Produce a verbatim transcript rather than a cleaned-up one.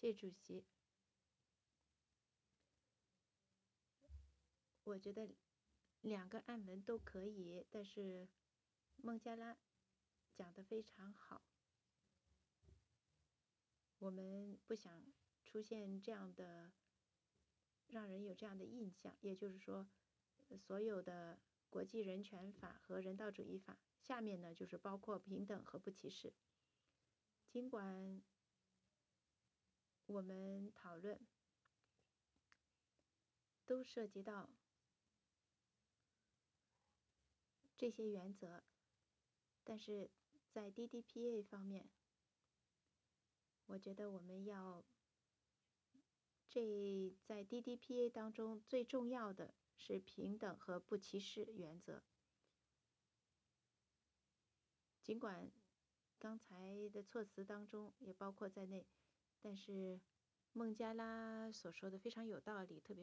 谢主席。我觉得两个案文都可以，但是孟加拉讲得非常好。我们不想出现这样的，让人有这样的印象，也就是说，所有的国际人权法和人道主义法下面呢，就是包括平等和不歧视。尽管我们讨论都涉及到这些原则，但是在 D D P A 方面，我觉得我们要这在 D D P A 当中最重要的是平等和不歧视原则。尽管刚才的措辞当中也包括在内，但是孟加拉所说的非常有道理，特别